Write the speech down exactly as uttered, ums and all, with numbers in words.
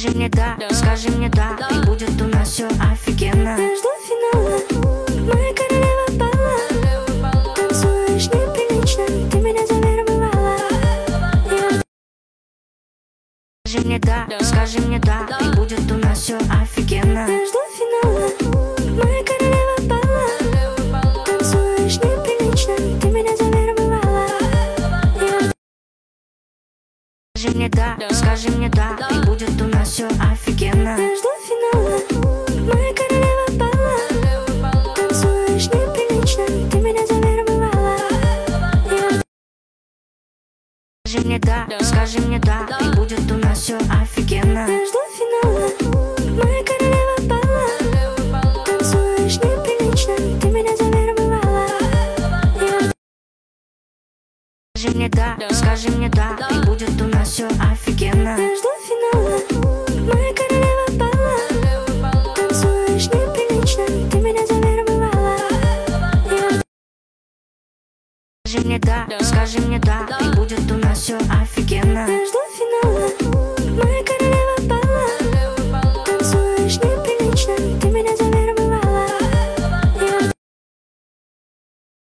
Скажи мне да, скажи мне да, и будет у нас все офигенно. Я жду финала, моя королева бала. Танцуешь неприлично, ты меня завербовала. Я жду... Скажи мне да, скажи мне да, и будет у нас все офигенно. Я жду финала, моя королева бала. Танцуешь неприлично, ты меня завербовала. Я жду... Скажи мне да, скажи мне да, и будет у нас все офигенно. Я жду финала, моя королева бала. Танцуешь неприлично, ты меня завербовала. Я жду... Скажи мне да, скажи мне да, и будет у нас все офигенно. Я жду финала, моя королева бала. Танцуешь неприлично, ты меня завербовала. Я жду... Скажи мне да, скажи мне да, и будет у нас все офигенно. Я жду финала, моя королева бала. Танцуешь неприлично, ты меня завербовала. Я жду... Скажи мне да, скажи мне да, и будет у нас все офигенно.